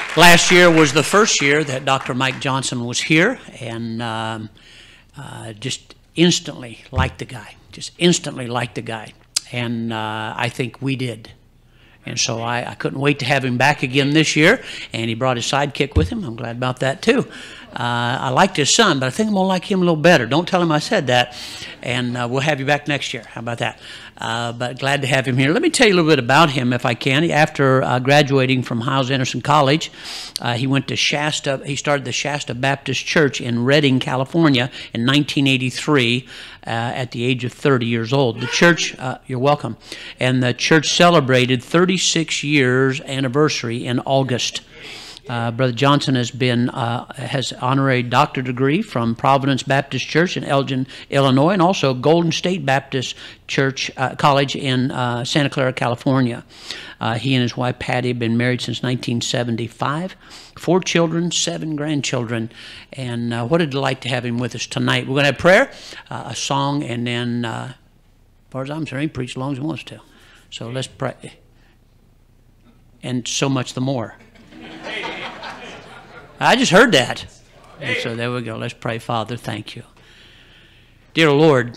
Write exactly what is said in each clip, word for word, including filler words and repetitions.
Last year was the first year that Doctor Mike Johnson was here, and um, uh, just instantly liked the guy. Just instantly liked the guy. And uh, I think we did. And so I, I couldn't wait to have him back again this year. And he brought his sidekick with him. I'm glad about that, too. Uh, I liked his son, but I think I'm going to like him a little better. Don't tell him I said that. And uh, we'll have you back next year. How about that? Uh, but glad to have him here. Let me tell you a little bit about him, if I can. After uh, graduating from Hyles-Anderson College, uh, he went to Shasta. He started the Shasta Baptist Church in Redding, California in nineteen eighty-three uh, at the age of thirty years old. The church, uh, you're welcome, and the church celebrated thirty-six years anniversary in August. Uh, Brother Johnson has been uh, has honorary doctorate degree from Providence Baptist Church in Elgin, Illinois, and also Golden State Baptist Church uh, College in uh, Santa Clara, California. Uh, he and his wife Patty have been married since nineteen seventy-five. Four children, seven grandchildren, and uh, what a delight to have him with us tonight. We're going to have prayer, uh, a song, and then, uh, as far as I'm concerned, he can preach as long as he wants to. So let's pray, and so much the more. I just heard that. And so there we go. Let's pray. Father, thank you. Dear Lord,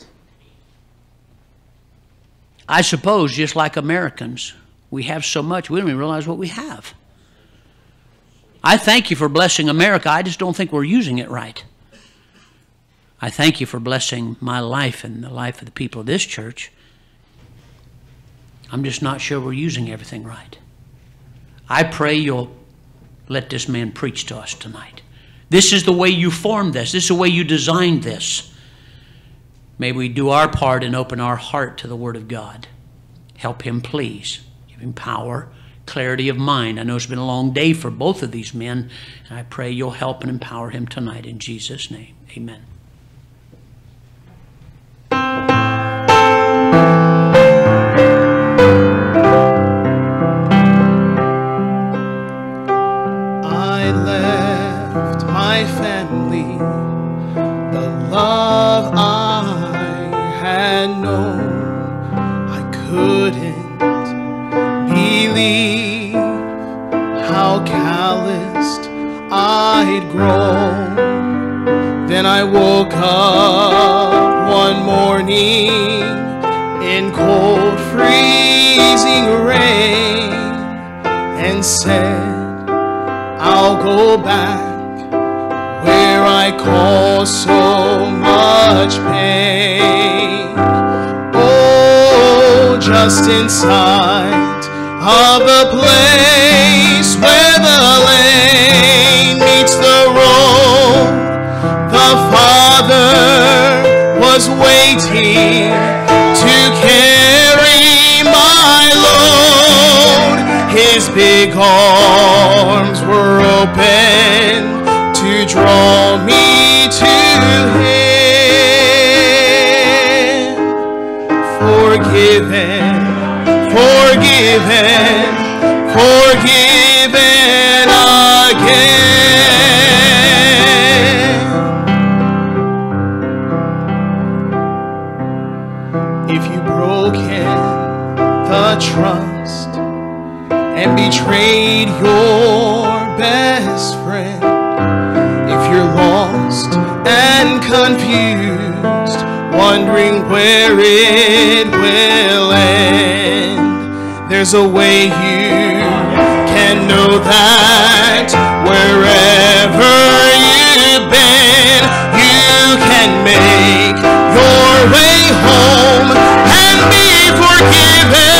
I suppose just like Americans, we have so much, we don't even realize what we have. I thank you for blessing America. I just don't think we're using it right. I thank you for blessing my life and the life of the people of this church. I'm just not sure we're using everything right. I pray you'll let this man preach to us tonight. This is the way you formed this. This is the way you designed this. May we do our part and open our heart to the Word of God. Help him, please. Give him power, clarity of mind. I know it's been a long day for both of these men, and I pray you'll help and empower him tonight in Jesus' name. Amen. Family, the love I had known, I couldn't believe how calloused I'd grown. Then I woke up one morning in cold freezing rain and said, I'll go back where I cause so much pain. Oh, just in sight of the place where the lane meets the road, the Father was waiting to carry my load. His big arms were open to draw me to him. Forgiven, forgiven, forgiven again. If you've broken the trust and betrayed your best friend, if you're lost and confused, wondering where it will end, there's a way you can know that wherever you've been, you can make your way home and be forgiven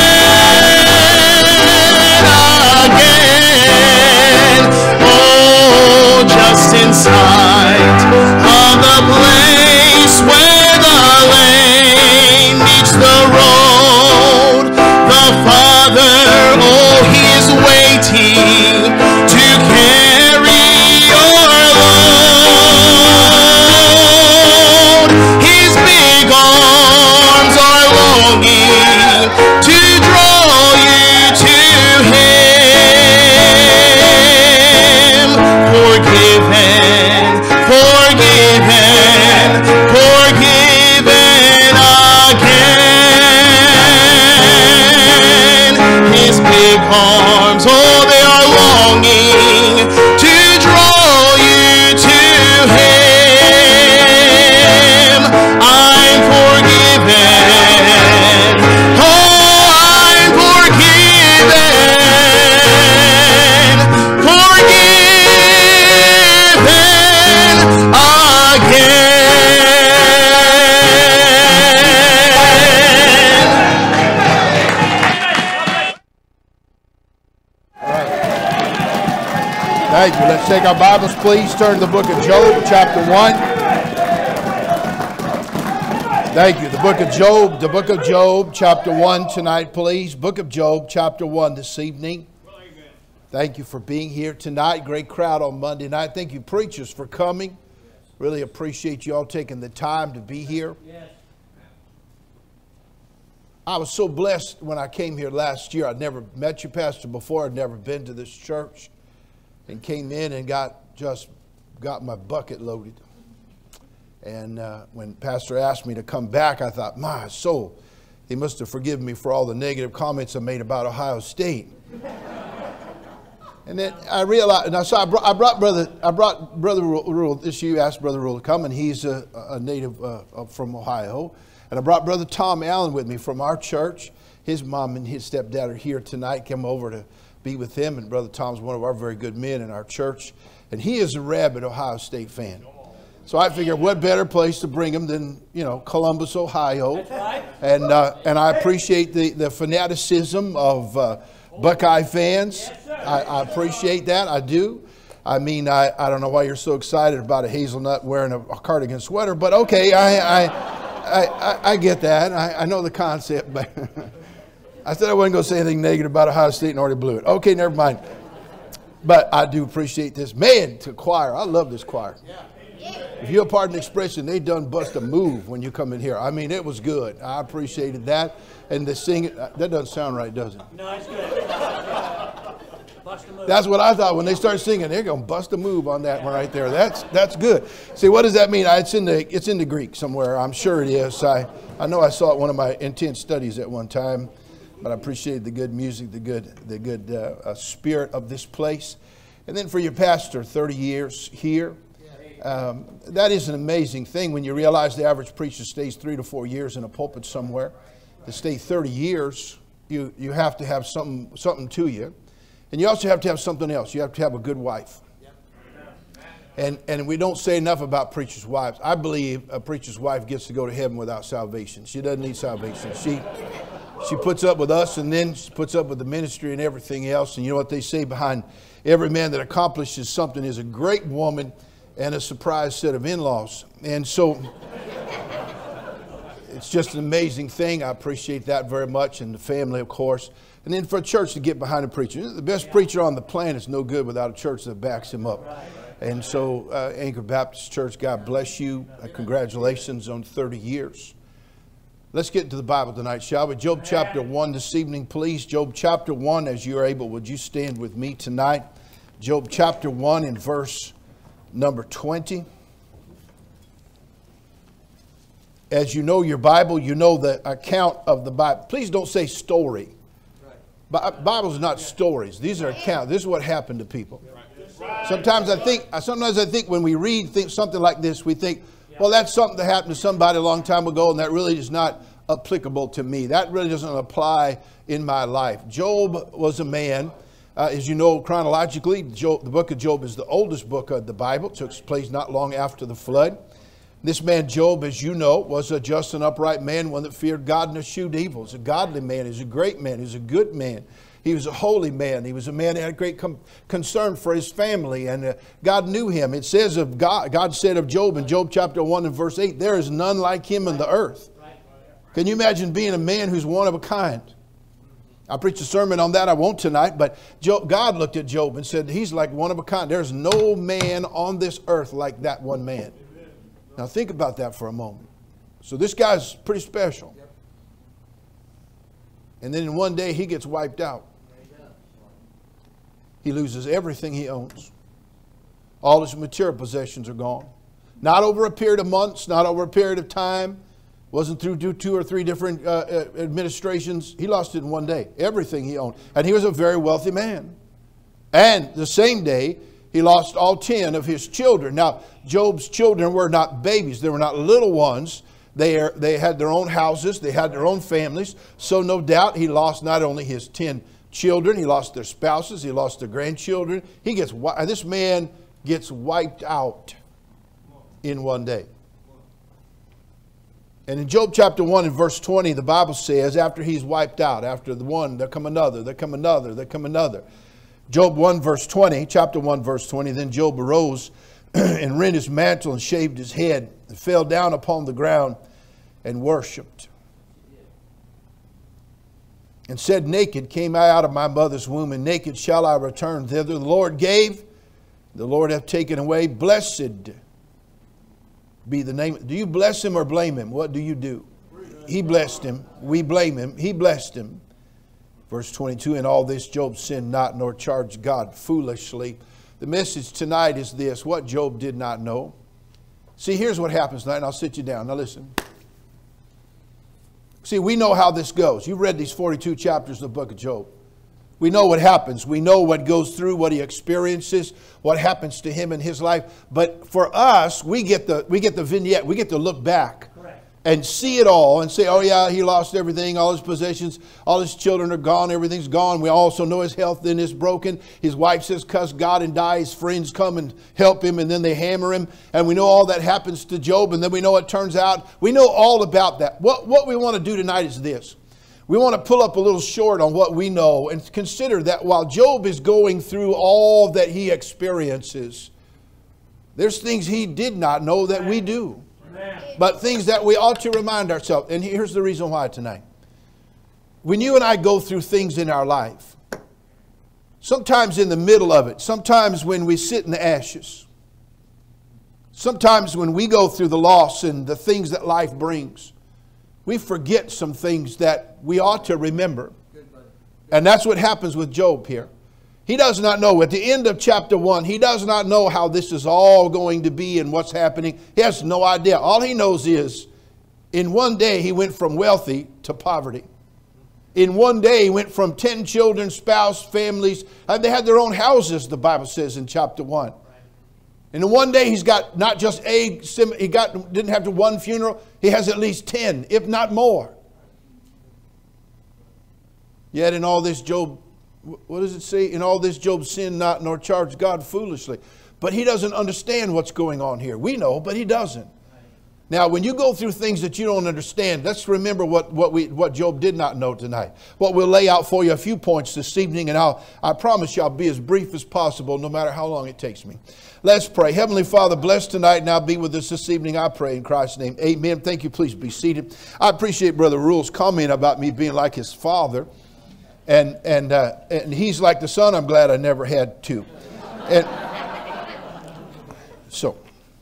again. Oh, just in sight of the place where the lane meets the road, the Father, oh, he is waiting to carry your load. His big arms Thank you. Let's take our Bibles, please. Turn to the book of Job, chapter one. Thank you. The book of Job, the book of Job, chapter one tonight, please. Book of Job, chapter one this evening. Thank you for being here tonight. Great crowd on Monday night. Thank you, preachers, for coming. Really appreciate you all taking the time to be here. I was so blessed when I came here last year. I'd never met you, Pastor, before. I'd never been to this church. And came in and got just got my bucket loaded. And uh, when Pastor asked me to come back, I thought, my soul, he must have forgiven me for all the negative comments I made about Ohio State. And then I realized, and I, so I, brought, I brought brother, I brought brother Rule. This year, asked Brother Rule to come, and he's a, a native uh, from Ohio. And I brought Brother Tom Allen with me from our church. His mom and his stepdad are here tonight. Came over to be with him. And Brother Tom's one of our very good men in our church. And he is a rabid Ohio State fan. So I figured what better place to bring him than, you know, Columbus, Ohio. That's right. And, uh, and I appreciate the, the fanaticism of uh, Buckeye fans. Yes, I, I appreciate that. I do. I mean, I, I don't know why you're so excited about a hazelnut wearing a, a cardigan sweater, but okay, I... I I, I, I get that. I, I know the concept, but I said I wasn't going to say anything negative about Ohio State and already blew it. Okay, never mind. But I do appreciate this. Man, to choir. I love this choir. If you'll pardon the expression, they done bust a move when you come in here. I mean, it was good. I appreciated that. And the singing, that doesn't sound right, does it? No, it's good. That's what I thought when they start singing. They're going to bust a move on that one right there. That's that's good. See, what does that mean? It's in the it's in the Greek somewhere. I'm sure it is. I I know I saw it in one of my intense studies at one time, but I appreciate the good music, the good the good uh, uh, spirit of this place. And then for your pastor, thirty years here. Um, that is an amazing thing when you realize the average preacher stays three to four years in a pulpit somewhere. To stay thirty years, you you have to have something something to you. And you also have to have something else. You have to have a good wife. And and we don't say enough about preachers' wives. I believe a preacher's wife gets to go to heaven without salvation. She doesn't need salvation. She she puts up with us, and then she puts up with the ministry and everything else. And you know what they say, behind every man that accomplishes something is a great woman and a surprise set of in-laws. And so it's just an amazing thing. I appreciate that very much, and the family, of course. And then for a church to get behind a preacher. The best preacher on the planet is no good without a church that backs him up. And so uh, Anchor Baptist Church, God bless you. Uh, congratulations on thirty years. Let's get into the Bible tonight, shall we? Job chapter one this evening, please. Job chapter one, as you're able, would you stand with me tonight? Job chapter one in verse number twenty. As you know your Bible, you know the account of the Bible. Please don't say story. Bibles are not stories. These are accounts. This is what happened to people. Sometimes I think, sometimes I think when we read things, something like this, we think, well, that's something that happened to somebody a long time ago, and that really is not applicable to me. That really doesn't apply in my life. Job was a man, uh, as you know, chronologically, Job, the book of Job is the oldest book of the Bible. It took place not long after the flood. This man Job, as you know, was a just and upright man, one that feared God and eschewed evil. He's a godly man. He's a great man. He's a good man. He was a holy man. He was a man that had great com- concern for his family, and uh, God knew him. It says of God, God said of Job in Job chapter one and verse eight, there is none like him in the earth. Can you imagine being a man who's one of a kind? I'll preach a sermon on that. I won't tonight, but Job, God looked at Job and said, he's like one of a kind. There's no man on this earth like that one man. Now think about that for a moment. So this guy's pretty special. And then in one day he gets wiped out. He loses everything he owns. All his material possessions are gone. Not over a period of months, not over a period of time. Wasn't through two or three different uh, administrations. He lost it in one day. Everything he owned. And he was a very wealthy man. And the same day, he lost all ten of his children. Now, Job's children were not babies. They were not little ones. They, are, they had their own houses. They had their own families. So no doubt he lost not only his ten children, he lost their spouses, he lost their grandchildren. He gets This man gets wiped out in one day. And in Job chapter one and verse twenty, the Bible says, after he's wiped out, after the one, there come another, there come another, there come another. Job one verse twenty, chapter one verse twenty, then Job arose and rent his mantle and shaved his head and fell down upon the ground and worshipped. And said, naked came I out of my mother's womb, and naked shall I return thither. The Lord gave, the Lord hath taken away. Blessed be the name. Do you bless him or blame him? What do you do? He blessed him. We blame him. He blessed him. Verse twenty-two, in all this Job sinned not, nor charged God foolishly. The message tonight is this, what Job did not know. See, here's what happens tonight, and I'll sit you down. Now listen. See, we know how this goes. You've read these forty-two chapters of the book of Job. We know what happens. We know what goes through, what he experiences, what happens to him in his life. But for us, we get the, we get the vignette. We get to look back. Correct. And see it all and say, oh yeah, he lost everything, all his possessions, all his children are gone, everything's gone. We also know his health then is broken. His wife says, cuss God and die. His friends come and help him, and then they hammer him. And we know all that happens to Job, and then we know it turns out. We know all about that. What, what we want to do tonight is this. We want to pull up a little short on what we know and consider that while Job is going through all that he experiences, there's things he did not know that we do. But things that we ought to remind ourselves. And here's the reason why tonight. When you and I go through things in our life, sometimes in the middle of it, sometimes when we sit in the ashes, sometimes when we go through the loss and the things that life brings, we forget some things that we ought to remember. And that's what happens with Job here. He does not know. At the end of chapter one, he does not know how this is all going to be and what's happening. He has no idea. All he knows is in one day he went from wealthy to poverty. In one day he went from ten children, spouse, families. And they had their own houses, the Bible says in chapter one. And in one day he's got not just a, he got, didn't have to one funeral. He has at least ten, if not more. Yet in all this Job, what does it say? In all this Job sinned not, nor charged God foolishly. But he doesn't understand what's going on here. We know, but he doesn't. Now, when you go through things that you don't understand, let's remember what, what, we, what Job did not know tonight. What we'll lay out for you a few points this evening, and I'll, I promise you I'll be as brief as possible, no matter how long it takes me. Let's pray. Heavenly Father, bless tonight. Now be with us this evening, I pray in Christ's name. Amen. Thank you. Please be seated. I appreciate Brother Rule's comment about me being like his father. And, and, uh, and he's like the son. I'm glad I never had two. And so,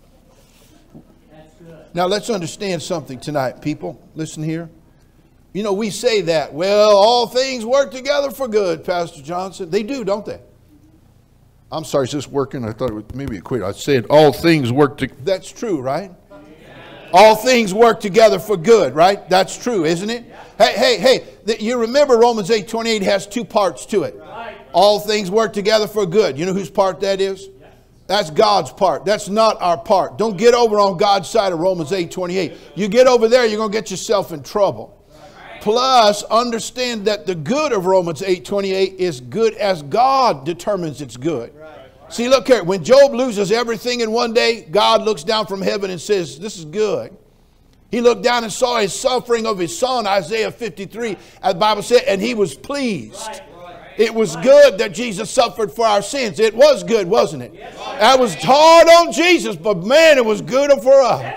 now let's understand something tonight, people. Listen here. You know, we say that, well, all things work together for good, Pastor Johnson. They do, don't they? I'm sorry, is this working? I thought it would maybe quit. I said all things work together. That's true, right? All things work together for good, right? That's true, isn't it? Hey, hey, hey, you remember Romans eight twenty-eight has two parts to it. All things work together for good. You know whose part that is? That's God's part. That's not our part. Don't get over on God's side of Romans eight twenty-eight. You get over there, you're going to get yourself in trouble. Plus, understand that the good of Romans eight twenty-eight is good as God determines it's good. See, look here. When Job loses everything in one day, God looks down from heaven and says, this is good. He looked down and saw his suffering of his son, Isaiah fifty-three, as the Bible said, and he was pleased. It was good that Jesus suffered for our sins. It was good, wasn't it? That was hard on Jesus, but man, it was good for us.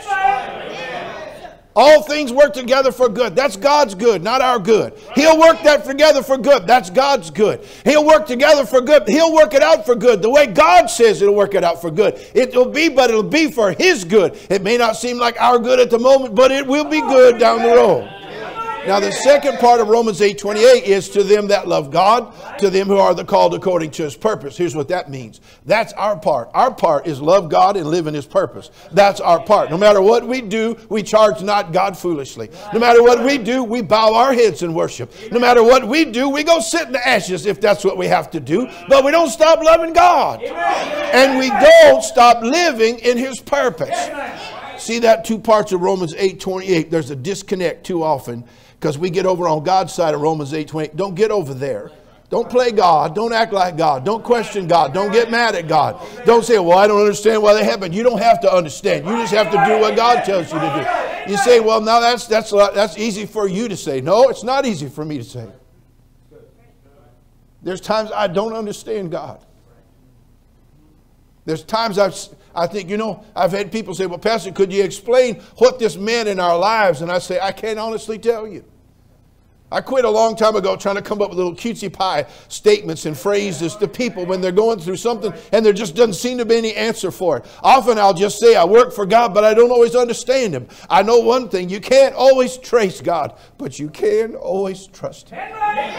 All things work together for good. That's God's good, not our good. He'll work that together for good. That's God's good. He'll work together for good. He'll work it out for good. The way God says He'll work it out for good. It'll be, but it'll be for His good. It may not seem like our good at the moment, but it will be good down the road. Now the second part of Romans eight twenty-eight is to them that love God, to them who are the called according to His purpose. Here's what that means. That's our part. Our part is love God and live in His purpose. That's our part. No matter what we do, we charge not God foolishly. No matter what we do, we bow our heads in worship. No matter what we do, we go sit in the ashes if that's what we have to do. But we don't stop loving God. And we don't stop living in His purpose. See that two parts of Romans eight twenty-eight? There's a disconnect too often. Because we get over on God's side of Romans eight twenty. Don't get over there. Don't play God. Don't act like God. Don't question God. Don't get mad at God. Don't say, well, I don't understand why they happen. You don't have to understand. You just have to do what God tells you to do. You say, well, now that's, that's, that's easy for you to say. No, it's not easy for me to say. There's times I don't understand God. There's times I've, I think, you know, I've had people say, well, Pastor, could you explain what this meant in our lives? And I say, I can't honestly tell you. I quit a long time ago trying to come up with little cutesy pie statements and phrases to people when they're going through something and there just doesn't seem to be any answer for it. Often I'll just say I work for God, but I don't always understand Him. I know one thing, you can't always trace God, but you can always trust Him.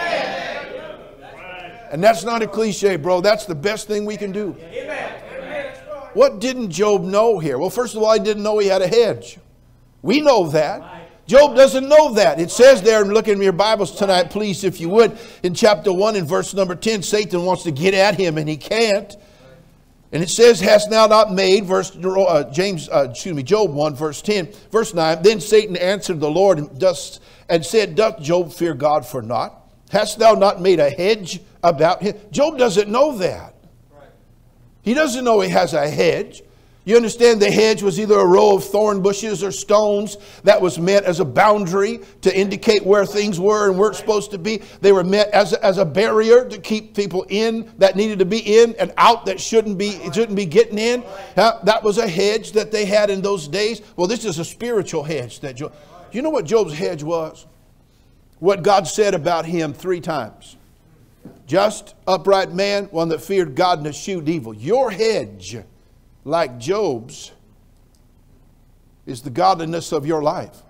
And that's not a cliche, bro. That's the best thing we can do. What didn't Job know here? Well, first of all, he didn't know he had a hedge. We know that. Job doesn't know that. It says there, and look in your Bibles tonight, please, if you would, in chapter one, in verse number ten, Satan wants to get at him, and he can't. And it says, hast thou not made, verse uh, James, uh, excuse me, Job one, verse ten, verse nine. Then Satan answered the Lord and, dost, and said, doth Job fear God for naught? Hast thou not made a hedge about him? Job doesn't know that. He doesn't know he has a hedge. You understand the hedge was either a row of thorn bushes or stones that was meant as a boundary to indicate where things were and weren't supposed to be. They were meant as a, as a barrier to keep people in that needed to be in and out that shouldn't be, shouldn't be getting in. Uh, that was a hedge that they had in those days. Well, this is a spiritual hedge. That Job, do you know what Job's hedge was? What God said about him three times. Just, upright man, one that feared God and eschewed evil. Your hedge, like Job's, is the godliness of your life.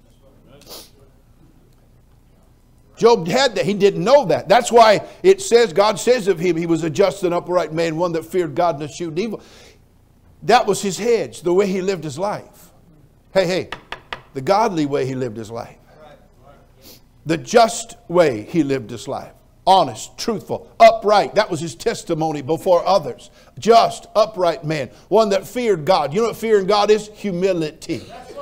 Job had that. He didn't know that. That's why it says, God says of him, he was a just and upright man, one that feared God and eschewed evil. That was his hedge, the way he lived his life. Hey, hey, the godly way he lived his life. The just way he lived his life. Honest, truthful, upright. That was his testimony before others. Just, upright man. One that feared God. You know what fearing God is? Humility.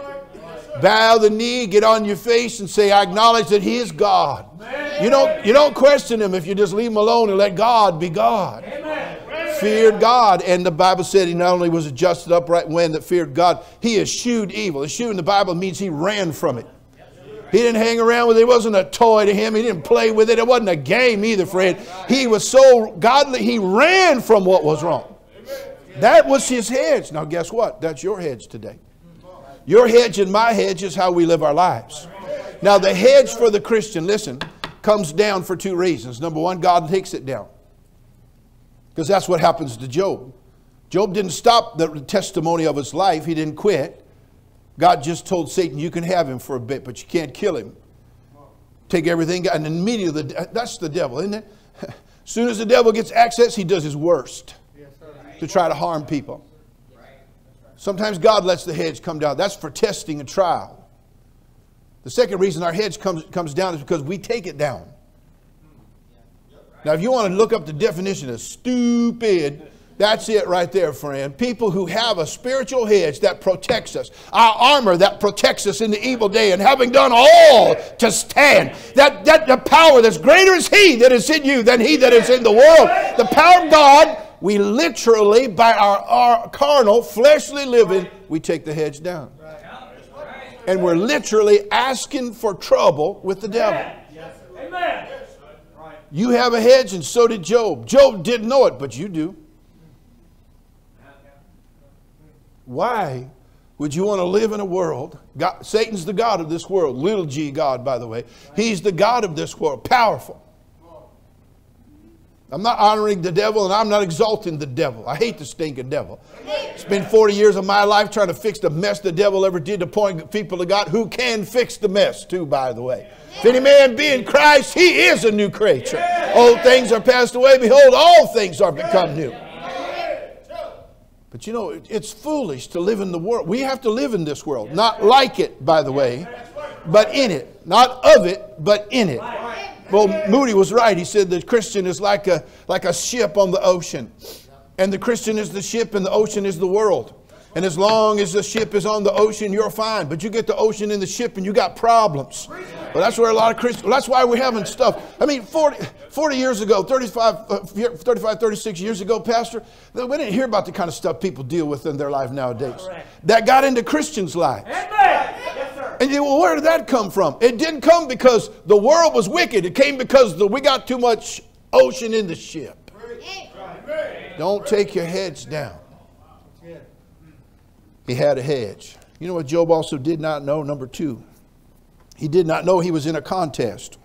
Bow the knee, get on your face and say, I acknowledge that He is God. You don't, you don't question Him if you just leave Him alone and let God be God. Feared God. And the Bible said he not only was a just and upright man that feared God, he eschewed evil. Eschew in the Bible means he ran from it. He didn't hang around with it. It wasn't a toy to him. He didn't play with it. It wasn't a game either, friend. He was so godly, he ran from what was wrong. That was his hedge. Now guess what? That's your hedge today. Your hedge and my hedge is how we live our lives. Now the hedge for the Christian, listen, comes down for two reasons. Number one, God takes it down. Because that's what happens to Job. Job didn't stop the testimony of his life. He didn't quit. God just told Satan, you can have him for a bit, but you can't kill him. Take everything. And immediately, that's the devil, isn't it? As soon as the devil gets access, he does his worst to try to harm people. Sometimes God lets the hedge come down. That's for testing and trial. The second reason our hedge comes, comes down is because we take it down. Now, if you want to look up the definition of stupid, that's it right there, friend. People who have a spiritual hedge that protects us. Our armor that protects us in the evil day. And having done all to stand. That, that the power that's greater is He that is in you than he that is in the world. The power of God, we literally, by our, our carnal, fleshly living, we take the hedge down. And we're literally asking for trouble with the devil. You have a hedge and so did Job. Job didn't know it, but you do. Why would you want to live in a world? God, Satan's the God of this world. Little g God, by the way. He's the God of this world. Powerful. I'm not honoring the devil and I'm not exalting the devil. I hate the stinking devil. It's been forty years of my life trying to fix the mess the devil ever did to point people to God who can fix the mess too, by the way. If any man be in Christ, he is a new creature. Old things are passed away. Behold, all things are become new. But you know, it's foolish to live in the world. We have to live in this world. Not like it, by the way, but in it. Not of it, but in it. Well, Moody was right. He said the Christian is like a, like a ship on the ocean. And the Christian is the ship and the ocean is the world. And as long as the ship is on the ocean, you're fine. But you get the ocean in the ship and you got problems. Well, that's where a lot of Christians, well, that's why we're having stuff. I mean, forty, forty years ago, thirty-five, thirty-five, thirty-six years ago, Pastor, we didn't hear about the kind of stuff people deal with in their life nowadays. That got into Christians' lives. And you, well, where did that come from? It didn't come because the world was wicked. It came because the, we got too much ocean in the ship. Don't take your heads down. He had a hedge. You know what Job also did not know? Number two, he did not know he was in a contest.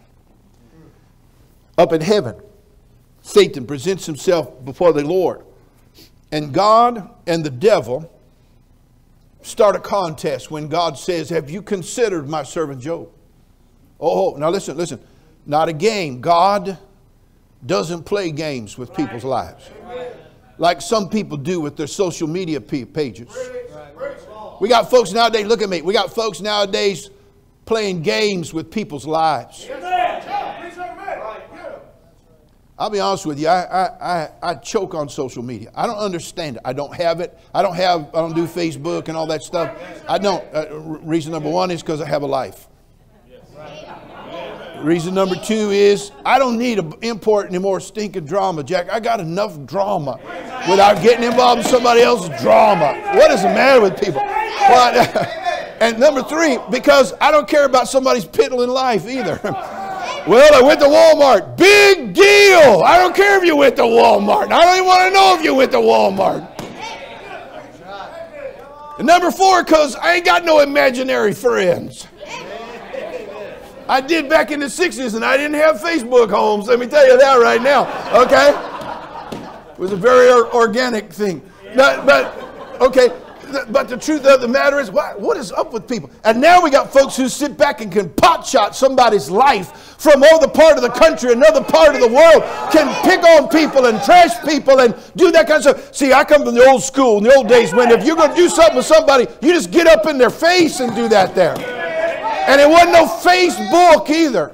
Up in heaven, Satan presents himself before the Lord. And God and the devil start a contest when God says, have you considered my servant Job? Oh, now listen, listen. Not a game. God doesn't play games with people's lives like some people do with their social media pages. We got folks nowadays, look at me, we got folks nowadays playing games with people's lives. I'll be honest with you, I, I, I, I choke on social media. I don't understand it. I don't have it. I don't have, I don't do Facebook and all that stuff. I don't. Uh, reason number one is because I have a life. Reason number two is I don't need to import any more stinking drama, Jack. I got enough drama without getting involved in somebody else's drama. What is the matter with people? But, and number three, because I don't care about somebody's piddling life either. Well, I went to Walmart. Big deal. I don't care if you went to Walmart. I don't even want to know if you went to Walmart. And number four, because I ain't got no imaginary friends. I did back in the sixties, and I didn't have Facebook homes. Let me tell you that right now. Okay? It was a very organic thing. But, but okay. But the truth of the matter is, what, what is up with people? And now we got folks who sit back and can potshot somebody's life from other part of the country, another part of the world, can pick on people and trash people and do that kind of stuff. See, I come from the old school, in the old days, when if you're going to do something with somebody, you just get up in their face and do that there. And it wasn't no Facebook either.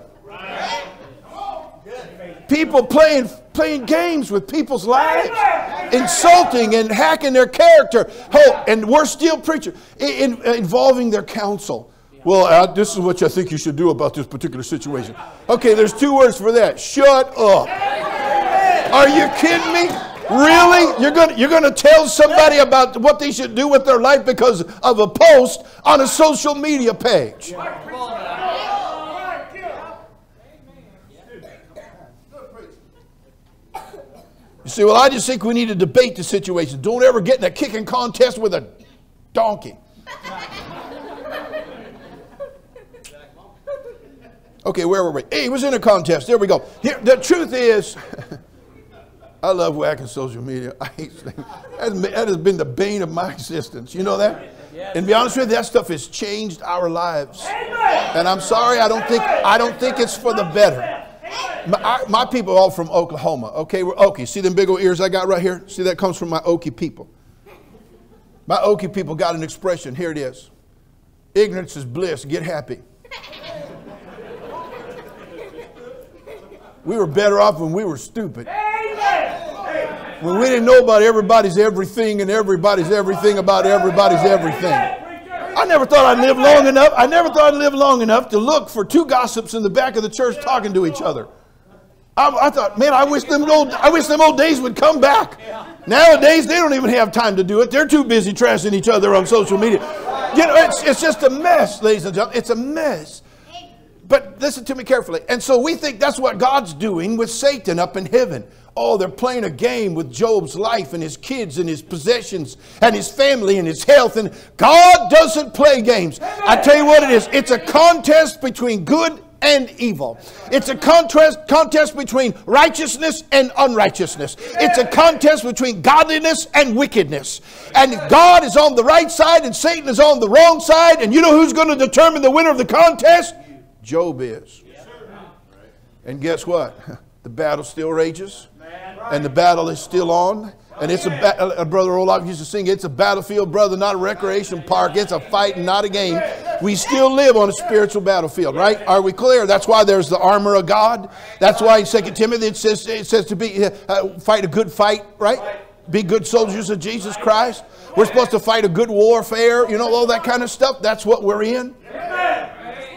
People playing playing games with people's lives, insulting and hacking their character. Oh, and we're still preaching, in, in, involving their counsel. Well, uh, this is what I think you should do about this particular situation. Okay, there's two words for that. Shut up. Are you kidding me? Really? You're going you're going to tell somebody about what they should do with their life because of a post on a social media page? You say, well, I just think we need to debate the situation. Don't ever get in a kicking contest with a donkey. Okay, where were we? Hey, he was in a contest. There we go. Here, the truth is, I love whacking social media. I hate that has been the bane of my existence. You know that? And to be honest with you, that stuff has changed our lives. And I'm sorry, I don't think I don't think it's for the better. My, I, my people are all from Oklahoma. Okay, we're Okie. See them big old ears I got right here? See, that comes from my Okie people. My Okie people got an expression. Here it is. Ignorance is bliss. Get happy. We were better off when we were stupid. When we didn't know about everybody's everything and everybody's everything about everybody's everything. I never thought I'd live long enough. I never thought I'd live long enough to look for two gossips in the back of the church talking to each other. I, I thought, man, I wish them old, I wish them old days would come back. Nowadays, they don't even have time to do it. They're too busy trashing each other on social media. You know, it's, it's just a mess, ladies and gentlemen. It's a mess. But listen to me carefully. And so we think that's what God's doing with Satan up in heaven. Oh, they're playing a game with Job's life and his kids and his possessions and his family and his health. And God doesn't play games. I tell you what it is. It's a contest between good and evil. It's a contest, contest between righteousness and unrighteousness. It's a contest between godliness and wickedness. And God is on the right side and Satan is on the wrong side. And you know who's going to determine the winner of the contest? Job is. And guess what? The battle still rages. And the battle is still on. And it's a, ba- a brother Olaf used to sing, it's a battlefield, brother, not a recreation park. It's a fight and not a game. We still live on a spiritual battlefield, right? Are we clear? That's why there's the armor of God. That's why in Second Timothy it says, it says to be uh, fight a good fight, right? Be good soldiers of Jesus Christ. We're supposed to fight a good warfare, you know, all that kind of stuff. That's what we're in.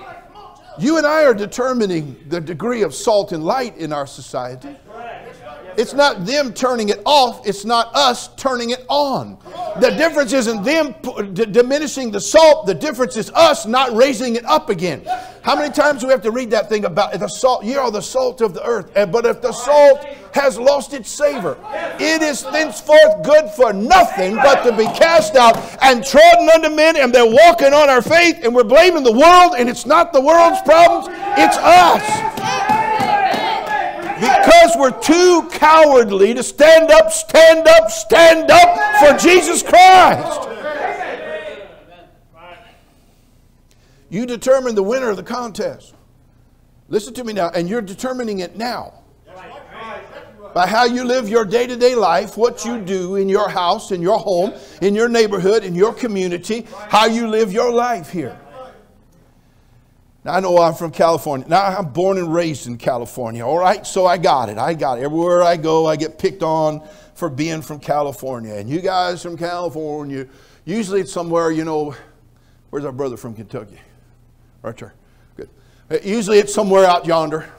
You and I are determining the degree of salt and light in our society. It's not them turning it off. It's not us turning it on. The difference isn't them d- diminishing the salt. The difference is us not raising it up again. How many times do we have to read that thing about the salt? You are the salt of the earth. But if the salt has lost its savor, it is thenceforth good for nothing but to be cast out and trodden under men. And they're walking on our faith, and we're blaming the world, and it's not the world's problems. It's us. Because we're too cowardly to stand up, stand up, stand up for Jesus Christ. You determine the winner of the contest. Listen to me now, and you're determining it now. By how you live your day-to-day life, what you do in your house, in your home, in your neighborhood, in your community, how you live your life here. Now, I know I'm from California. Now, I'm born and raised in California, all right? So I got it. I got it. Everywhere I go, I get picked on for being from California. And you guys from California, usually it's somewhere, you know, where's our brother from Kentucky? Right there. Good. Usually it's somewhere out yonder.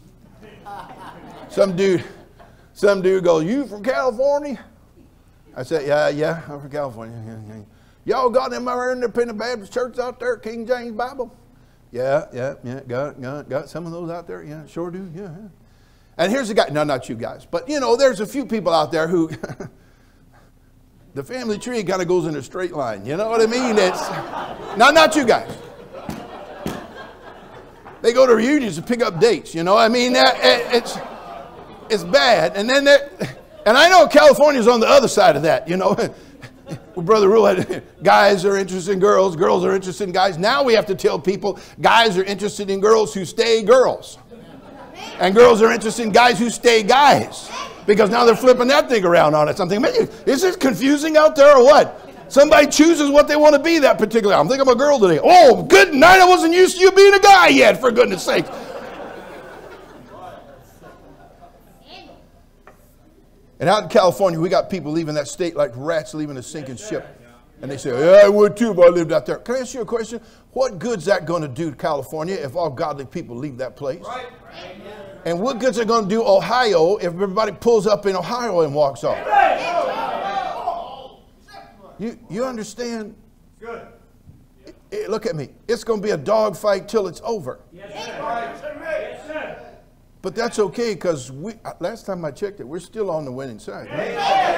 Some dude, some dude goes, "You from California?" I said, "Yeah, yeah, I'm from California." "Y'all got them over in the Independent Baptist Church out there, King James Bible?" Yeah, yeah, yeah, got, got, got some of those out there. Yeah, sure do. Yeah, yeah. And here's a guy, no, not you guys, but you know, there's a few people out there who, the family tree kind of goes in a straight line. You know what I mean? It's, no, not you guys. They go to reunions to pick up dates. You know, I mean, it's, it's bad. And then, and I know California's on the other side of that, you know. Well, Brother Rule had guys are interested in girls, girls are interested in guys. Now we have to tell people guys are interested in girls who stay girls. And girls are interested in guys who stay guys. Because now they're flipping that thing around on us. I'm thinking, man, is this confusing out there or what? Somebody chooses what they want to be that particular. I'm thinking I'm a girl today. Oh, good night. I wasn't used to you being a guy yet, for goodness sake. And out in California, we got people leaving that state like rats leaving a sinking ship. And they say, "Yeah, I would too if I lived out there." Can I ask you a question? What good's that going to do to California if all godly people leave that place? Right. And what good's it going to do Ohio if everybody pulls up in Ohio and walks off? You, you understand? Good. It, it, look at me. It's going to be a dog fight till it's over. Yes, sir. Yes, sir. But that's okay, because we last time I checked it, we're still on the winning side. Right?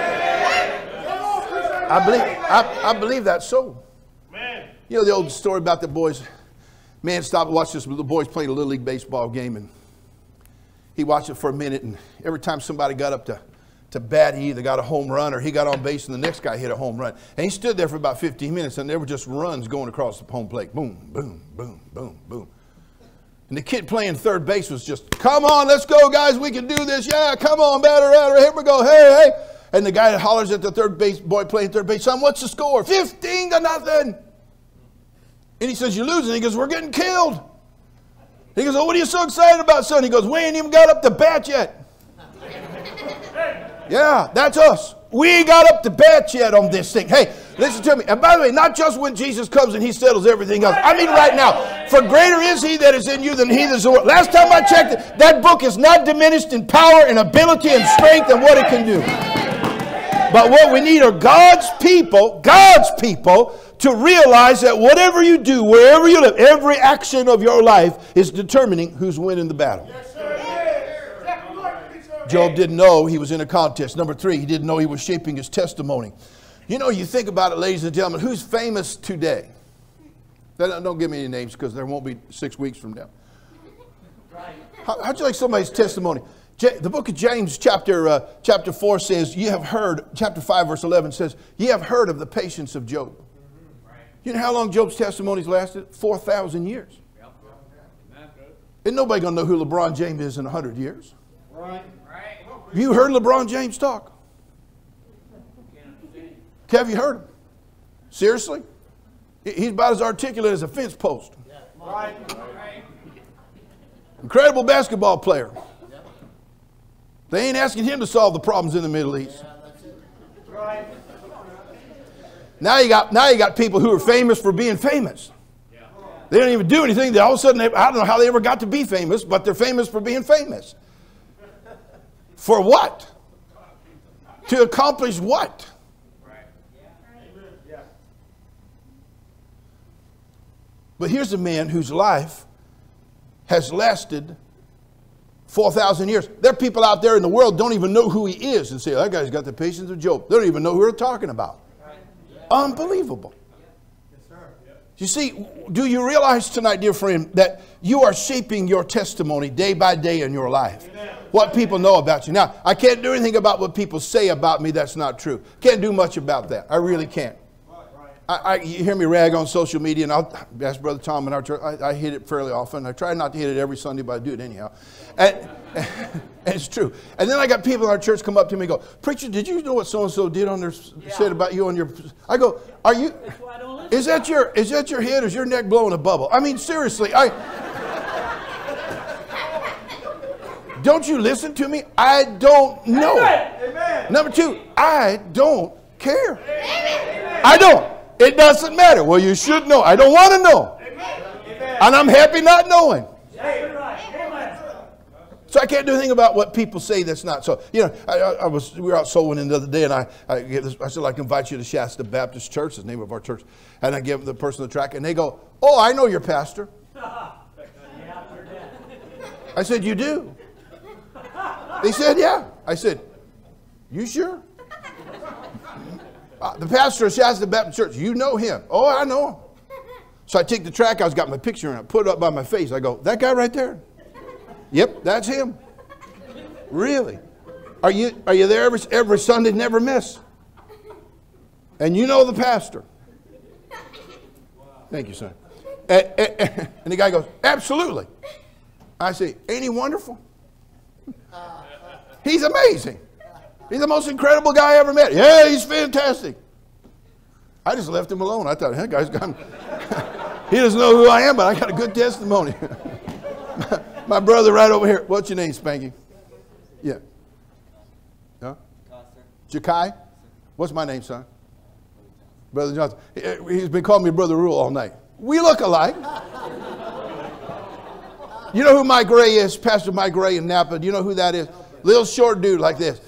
I believe I, I believe that's so. You know the old story about the boys. Man stopped to watch this. The boys playing a little league baseball game, and he watched it for a minute. And every time somebody got up to to bat, he either got a home run or he got on base, and the next guy hit a home run. And he stood there for about fifteen minutes, and there were just runs going across the home plate. Boom, boom, boom, boom, boom. And the kid playing third base was just, "Come on, let's go, guys. We can do this. Yeah, come on, batter, batter. Here we go. Hey, hey." And the guy hollers at the third base boy playing third base, "Son, what's the score?" fifteen to nothing. And he says, "You're losing." He goes, "We're getting killed." He goes, "Oh, what are you so excited about, son?" He goes, "We ain't even got up to bat yet." Yeah, that's us. We ain't got up to bat yet on this thing. Hey, listen to me. And by the way, not just when Jesus comes and he settles everything else. I mean right now. For greater is he that is in you than he that is in the world. Last time I checked it, that book is not diminished in power and ability and strength and what it can do. But what we need are God's people, God's people, to realize that whatever you do, wherever you live, every action of your life is determining who's winning the battle. Job didn't know he was in a contest. Number three, he didn't know he was shaping his testimony. You know, you think about it, ladies and gentlemen, who's famous today? Don't give me any names because there won't be six weeks from now. How, how'd you like somebody's testimony? The book of James chapter, uh, chapter four says, "You have heard," chapter five verse eleven says, "Ye have heard of the patience of Job." You know how long Job's testimonies lasted? four thousand years. Ain't nobody going to know who LeBron James is in one hundred years. Right. You heard LeBron James talk? Have you heard him? Seriously? He's about as articulate as a fence post. Right. Incredible basketball player. They ain't asking him to solve the problems in the Middle East. Now you got now you got people who are famous for being famous. They don't even do anything. They all of a sudden, they, I don't know how they ever got to be famous, but they're famous for being famous. For what? To accomplish what? But here's a man whose life has lasted four thousand years. There are people out there in the world don't even know who he is and say, that guy's got the patience of Job. They don't even know who we're talking about. Unbelievable. You see, do you realize tonight, dear friend, that you are shaping your testimony day by day in your life? What people know about you. Now, I can't do anything about what people say about me that's not true. Can't do much about that. I really can't. I, I, you hear me rag on social media, and I'll ask Brother Tom in our church. I, I hit it fairly often. I try not to hit it every Sunday, but I do it anyhow. And, and it's true. And then I got people in our church come up to me and go, Preacher, did you know what so-and-so did on their, yeah. said about you on your... I go, are you... Is that your, is that your head or is your neck blowing a bubble? I mean, seriously, I... Don't you listen to me? I don't know. Amen. Number two, I don't care. Amen. I don't. It doesn't matter. Well, you should know. I don't want to know. Amen. And I'm happy not knowing. Amen. So I can't do anything about what people say that's not so. You know, I, I was we were out soul winning the other day, and I I, gave this, I said, I can invite you to Shasta Baptist Church, the name of our church. And I give the person the tract, and they go, oh, I know your pastor. I said, you do? They said, yeah. I said, you sure? Uh, the pastor of Shasta Baptist Church, you know him. Oh, I know him. So I take the tract, I've got my picture, and I put it up by my face. I go, that guy right there? Yep, that's him. Really? Are you, are you there every, every Sunday, never miss? And you know the pastor. Thank you, son. And, and, and the guy goes, absolutely. I say, ain't he wonderful? He's amazing. He's the most incredible guy I ever met. Yeah, he's fantastic. I just left him alone. I thought, that guy's got... He doesn't know who I am, but I got a good testimony. My brother right over here. What's your name, Spanky? Yeah. Huh? Jakai? What's my name, son? Brother Johnson. He's been calling me Brother Rule all night. We look alike. You know who Mike Gray is? Pastor Mike Gray in Napa. Do you know who that is? Little short dude like this.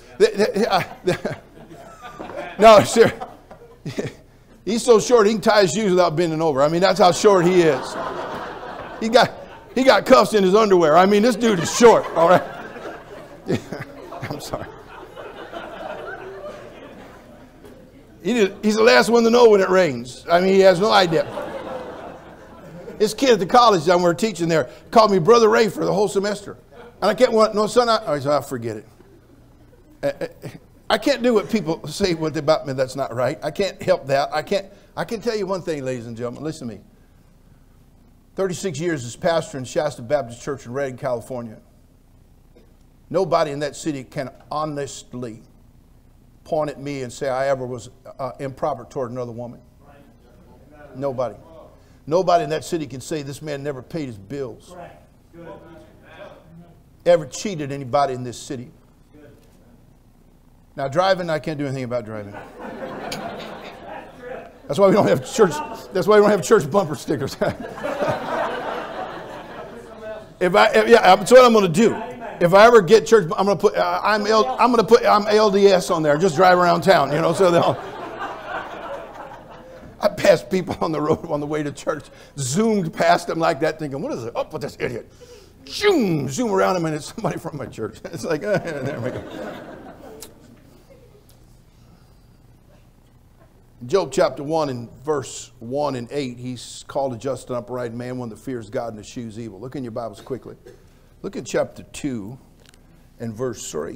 No, sir. He's so short he can tie his shoes without bending over. I mean, that's how short he is. He got he got cuffs in his underwear. I mean, this dude is short. All right. I'm sorry. He did, he's the last one to know when it rains. I mean, he has no idea. This kid at the college that we were teaching there called me Brother Ray for the whole semester. And I can't want, no, son, I, I said, I'll forget it. I, I can't do what people say what about me that's not right. I can't help that. I can't, I can tell you one thing, ladies and gentlemen. Listen to me. thirty-six years as pastor in Shasta Baptist Church in Redding, California. Nobody in that city can honestly point at me and say I ever was uh, improper toward another woman. Nobody. Nobody in that city can say this man never paid his bills. Ever cheated anybody in this city. Now driving, I can't do anything about driving. That's why we don't have church. That's why we don't have church bumper stickers. if I, if, yeah, that's what I'm going to do. If I ever get church, I'm going to put. Uh, I'm L, I'm going to put. I'm L D S on there. Just drive around town, you know. So they'll. I passed people on the road on the way to church, zoomed past them like that, thinking, "What is it? Up with this idiot!" Zoom, zoom around them, and it's somebody from my church. It's like, uh, there we go. Job chapter one and verse one and eight, he's called a just and upright man, one that fears God and eschews evil. Look in your Bibles quickly. Look at chapter two and verse three.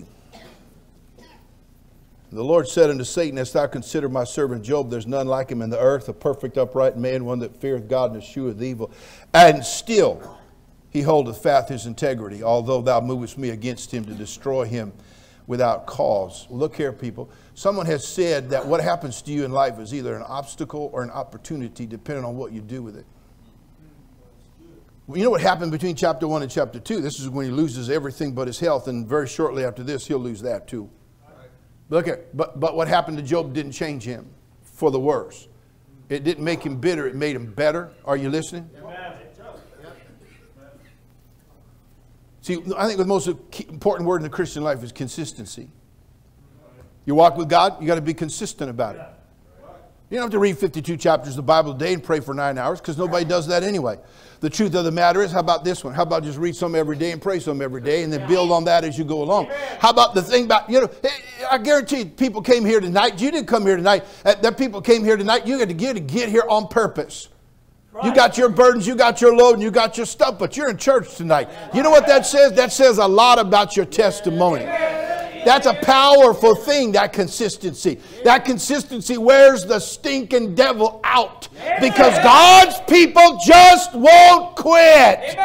The Lord said unto Satan, hast thou considered my servant Job? There's none like him in the earth, a perfect upright man, one that feareth God and escheweth evil. And still he holdeth fast his integrity, although thou movest me against him to destroy him without cause. Look here, people. Someone has said that what happens to you in life is either an obstacle or an opportunity, depending on what you do with it. Well, you know what happened between chapter one and chapter two? This is when he loses everything but his health, and very shortly after this, he'll lose that too. Look at, but, but what happened to Job didn't change him for the worse. It didn't make him bitter. It made him better. Are you listening? See, I think the most important word in the Christian life is consistency. You walk with God, you got to be consistent about it. You don't have to read fifty-two chapters of the Bible a day and pray for nine hours because nobody does that anyway. The truth of the matter is, how about this one? How about just read some every day and pray some every day and then build on that as you go along? How about the thing about, you know, I guarantee you, people came here tonight. You didn't come here tonight. That people came here tonight. You got to get to get here on purpose. You got your burdens, you got your load, and you got your stuff, but you're in church tonight. You know what that says? That says a lot about your testimony. That's a powerful thing, that consistency. That consistency wears the stinking devil out because God's people just won't quit.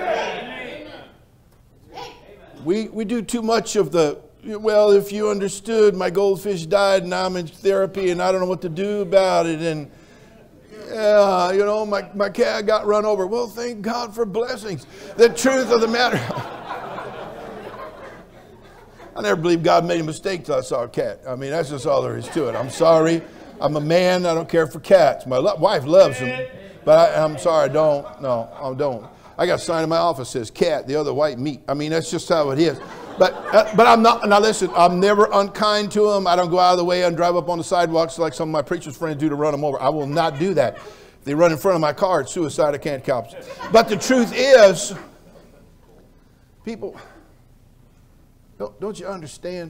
We, we do too much of the, well, if you understood, my goldfish died and I'm in therapy and I don't know what to do about it. And yeah, you know, my, my cat got run over. Well, thank God for blessings. The truth of the matter, I never believed God made a mistake till I saw a cat. I mean, that's just all there is to it. I'm sorry. I'm a man. I don't care for cats. My lo- wife loves them, but I, I'm sorry. I don't. No, I don't. I got a sign in my office that says cat, the other white meat. I mean, that's just how it is. But uh, but I'm not, now listen, I'm never unkind to them. I don't go out of the way and drive up on the sidewalks like some of my preacher's friends do to run them over. I will not do that. If they run in front of my car, it's suicide. I can't help it. But the truth is, people, don't, don't you understand?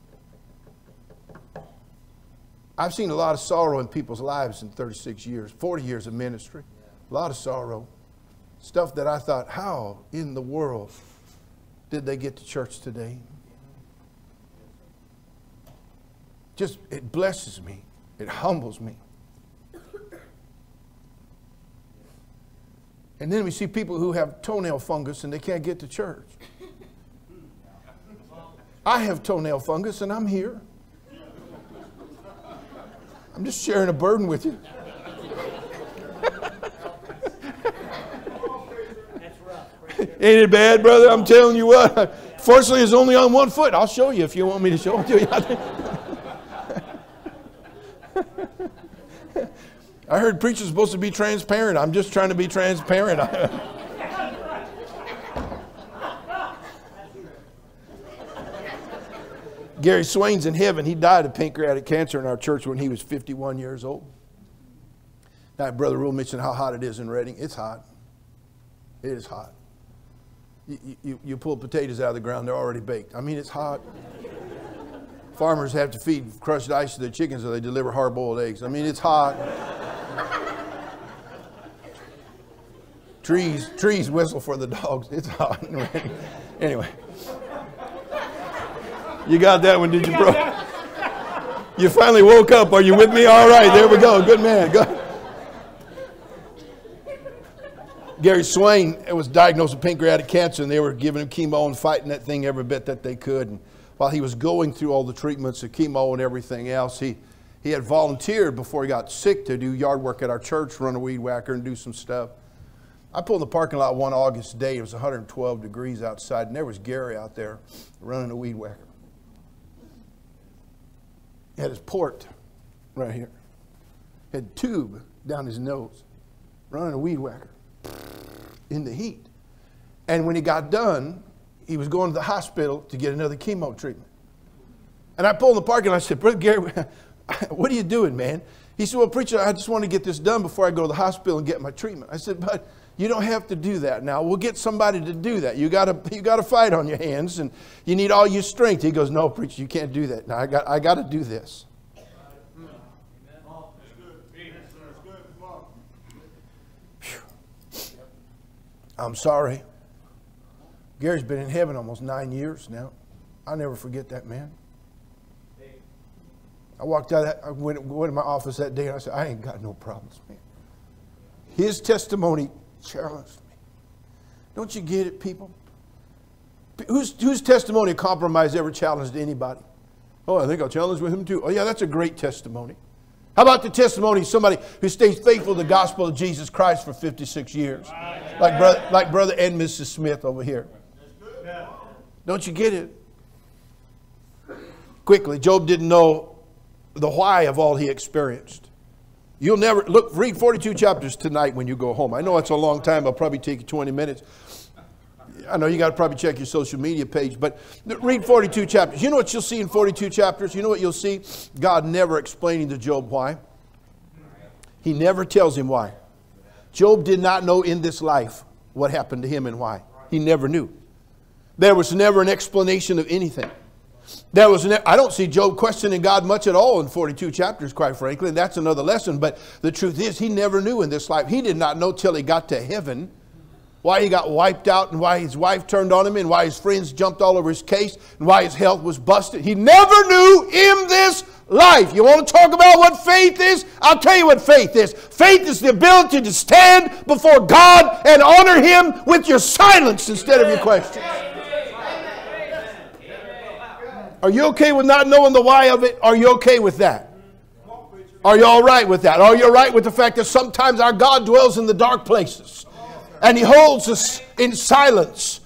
I've seen a lot of sorrow in people's lives in thirty-six years, forty years of ministry. A lot of sorrow. Stuff that I thought, how in the world did they get to church today? Just, it blesses me. It humbles me. And then we see people who have toenail fungus and they can't get to church. I have toenail fungus and I'm here. I'm just sharing a burden with you. Ain't it bad, brother? I'm telling you what. Fortunately, it's only on one foot. I'll show you if you want me to show it to you. I heard preachers are supposed to be transparent. I'm just trying to be transparent. Gary Swain's in heaven. He died of pancreatic cancer in our church when he was fifty-one years old. Now, Brother Rule mentioned how hot it is in Redding. It's hot. It is hot. You, you, you pull potatoes out of the ground, they're already baked. I mean, it's hot. Farmers have to feed crushed ice to their chickens so they deliver hard-boiled eggs. I mean, it's hot. trees, trees whistle for the dogs. It's hot. Anyway. You got that one, did you, bro? You finally woke up. Are you with me? All right, there we go. Good man. Go. Gary Swain was diagnosed with pancreatic cancer, and they were giving him chemo and fighting that thing every bit that they could. And while he was going through all the treatments, the chemo and everything else, he, he had volunteered before he got sick to do yard work at our church, run a weed whacker and do some stuff. I pulled in the parking lot one August day. It was one hundred twelve degrees outside, and there was Gary out there running a weed whacker. He had his port right here. He had a tube down his nose, running a weed whacker in the heat. And when he got done, he was going to the hospital to get another chemo treatment. And I pulled in the parking lot and I said, Brother Gary, what are you doing, man? He said, well, preacher, I just want to get this done before I go to the hospital and get my treatment. I said, but you don't have to do that now. We'll get somebody to do that. You got to you got to fight on your hands and you need all your strength. He goes, no, preacher, you can't do that. Now I got I got to do this. I'm sorry. Gary's been in heaven almost nine years now. I'll never forget that man. I walked out, I went, went to my office that day and I said, I ain't got no problems, man. His testimony challenged me. Don't you get it, people? Whose, whose testimony of compromise ever challenged anybody? Oh, I think I'll challenge with him too. Oh yeah, that's a great testimony. How about the testimony of somebody who stays faithful to the gospel of Jesus Christ for fifty-six years? Like brother, like brother and Missus Smith over here. Don't you get it? Quickly, Job didn't know the why of all he experienced. You'll never, look, read forty-two chapters tonight when you go home. I know it's a long time. It'll probably take you twenty minutes. I know you got to probably check your social media page, but read forty-two chapters. You know what you'll see in forty-two chapters? You know what you'll see? God never explaining to Job why. He never tells him why. Job did not know in this life what happened to him and why. He never knew. There was never an explanation of anything. There was ne- I don't see Job questioning God much at all in forty-two chapters, quite frankly, and that's another lesson. But the truth is, he never knew in this life. He did not know till he got to heaven why he got wiped out and why his wife turned on him and why his friends jumped all over his case and why his health was busted. He never knew in this life. You want to talk about what faith is? I'll tell you what faith is. Faith is the ability to stand before God and honor Him with your silence instead of your questions. Are you okay with not knowing the why of it? Are you okay with that? Are you all right with that? Are you all right with the fact that sometimes our God dwells in the dark places and He holds us in silence?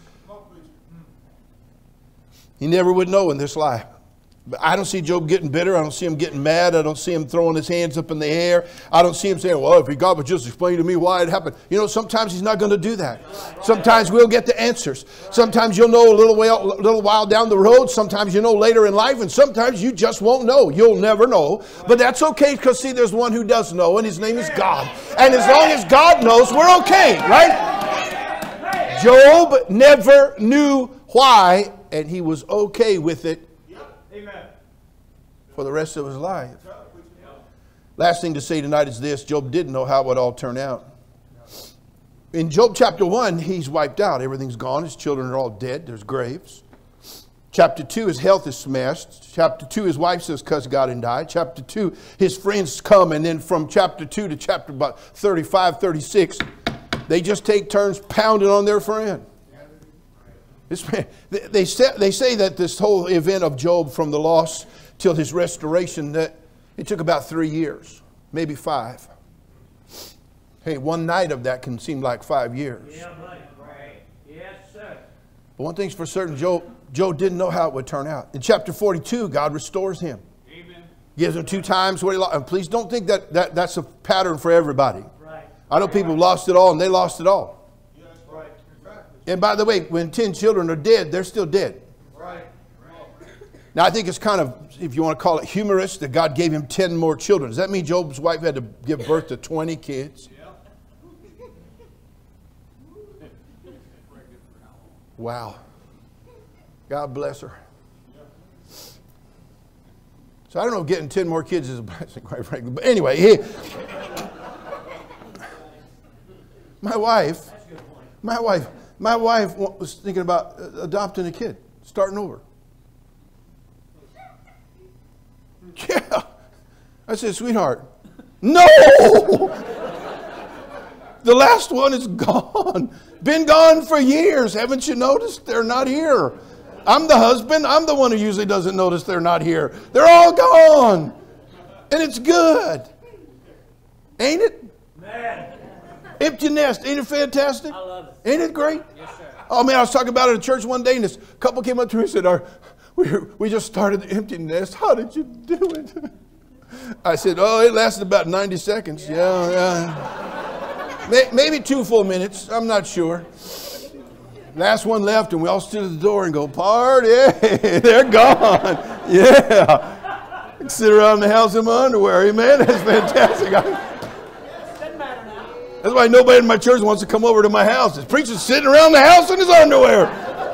He never would know in this life. But I don't see Job getting bitter. I don't see him getting mad. I don't see him throwing his hands up in the air. I don't see him saying, well, if God would just explain to me why it happened. You know, sometimes he's not going to do that. Sometimes we'll get the answers. Sometimes you'll know a little, way, a little while down the road. Sometimes you know later in life. And sometimes you just won't know. You'll never know. But that's okay, because, see, there's one who does know, and His name is God. And as long as God knows, we're okay, right? Job never knew why, and he was okay with it for the rest of his life. Last thing to say tonight is this. Job didn't know how it would all turn out. In Job chapter one, he's wiped out. Everything's gone. His children are all dead. There's graves. Chapter two, his health is smashed. Chapter two, his wife says, cuss God and die. Chapter two, his friends come. And then from chapter two to chapter about thirty-five, thirty-six, they just take turns pounding on their friend. This, they, say, they say that this whole event of Job, from the loss till his restoration, that it took about three years, maybe five. Hey, one night of that can seem like five years. Yeah, right. Yes, sir. But one thing's for certain, Job, Job didn't know how it would turn out. In chapter forty-two, God restores him. Amen. Gives him two times what he lost. And please don't think that, that that's a pattern for everybody. Right. I know people lost it all, and they lost it all. Yes, right. And by the way, when ten children are dead, they're still dead. Right. Now, I think it's kind of, if you want to call it humorous, that God gave him ten more children. Does that mean Job's wife had to give birth to twenty kids? Yeah. Wow. God bless her. So I don't know if getting ten more kids is a blessing, quite frankly. But anyway, he, my wife, my wife, my wife was thinking about adopting a kid, starting over. Yeah. I said, sweetheart, no! The last one is gone. Been gone for years. Haven't you noticed? They're not here. I'm the husband. I'm the one who usually doesn't notice they're not here. They're all gone. And it's good. Ain't it? Man. Empty nest. Ain't it fantastic? I love it. Ain't it great? Yes, sir. Oh, man, I was talking about it at church one day, and this couple came up to me and said, Our, we, we just started the empty nest. How did you do it? I said, oh, it lasted about ninety seconds. Yeah, yeah. yeah. Maybe two full minutes. I'm not sure. Last one left, and we all stood at the door and go, party. They're gone. Yeah. I can sit around the house in my underwear. Amen. That's fantastic. That's why nobody in my church wants to come over to my house. The preacher's sitting around the house in his underwear.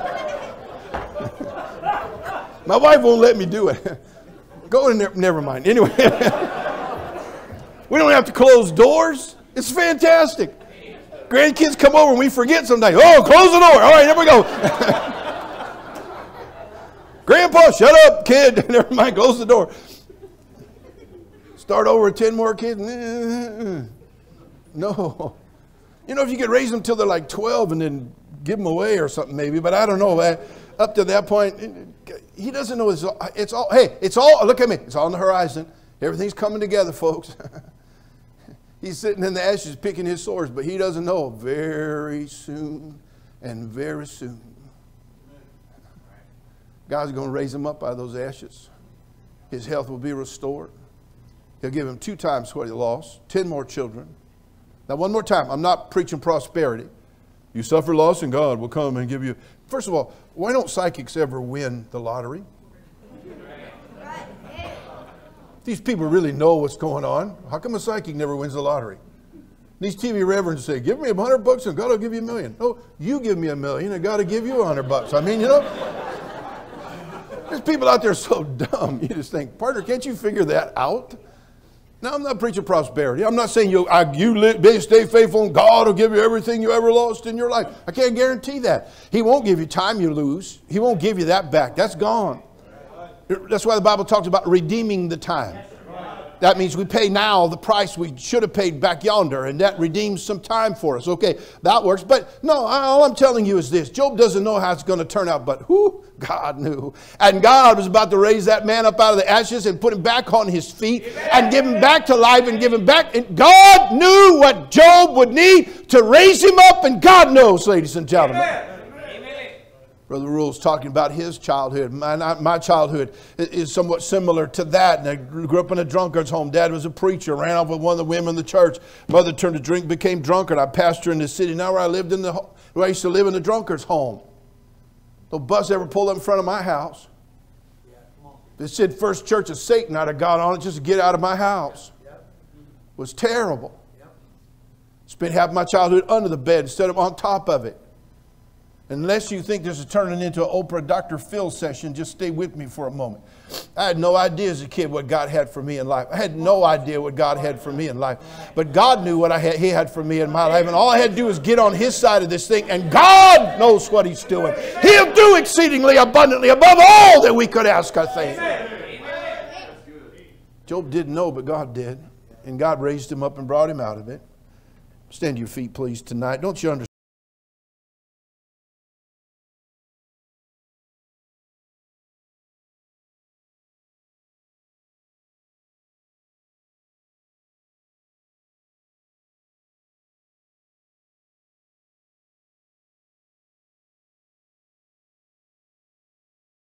My wife won't let me do it. Go in there. Never mind. Anyway. We don't have to close doors. It's fantastic. Grandkids come over and we forget sometimes. Oh, close the door. All right, here we go. Grandpa, shut up, kid. Never mind, close the door. Start over with ten more kids. No. You know, if you could raise them till they're like twelve and then give them away or something maybe, but I don't know. Up to that point, he doesn't know. It's all, it's all, hey, it's all, look at me. It's all on the horizon. Everything's coming together, folks. He's sitting in the ashes picking his sores, but he doesn't know. Very soon and very soon, God's going to raise him up out of those ashes. His health will be restored. He'll give him two times what he lost, ten more children. Now, one more time, I'm not preaching prosperity. You suffer loss and God will come and give you. First of all, why don't psychics ever win the lottery? These people really know what's going on. How come a psychic never wins the lottery? These T V reverends say, give me a hundred bucks and God will give you a million. No, you give me a million and God will give you a hundred bucks. I mean, you know, there's people out there so dumb. You just think, partner, can't you figure that out? Now, I'm not preaching prosperity. I'm not saying you, I, you live, stay faithful and God will give you everything you ever lost in your life. I can't guarantee that. He won't give you time you lose. He won't give you that back. That's gone. That's why the Bible talks about redeeming the time. That means we pay now the price we should have paid back yonder, and that redeems some time for us. Okay, that works. But no, all I'm telling you is this. Job doesn't know how it's going to turn out, but who? God knew. And God was about to raise that man up out of the ashes and put him back on his feet and give him back to life and give him back. And God knew what Job would need to raise him up, and God knows, ladies and gentlemen. Amen. Brother Rule's talking about his childhood. My, my childhood is somewhat similar to that. And I grew up in a drunkard's home. Dad was a preacher, ran off with one of the women in the church. Mother turned to drink, became drunkard. I pastored in the city. Now where I lived in the, where I used to live in the drunkard's home. No bus ever pulled up in front of my house. If it said First Church of Satan, I'd have got on it just to get out of my house. It was terrible. Spent half my childhood under the bed instead of on top of it. Unless you think this is turning into an Oprah Doctor Phil session, just stay with me for a moment. I had no idea as a kid what God had for me in life. I had no idea what God had for me in life. But God knew what I had, He had for me in my life. And all I had to do was get on His side of this thing. And God knows what He's doing. He'll do exceedingly abundantly above all that we could ask or think. Job didn't know, but God did. And God raised him up and brought him out of it. Stand to your feet, please, tonight. Don't you understand?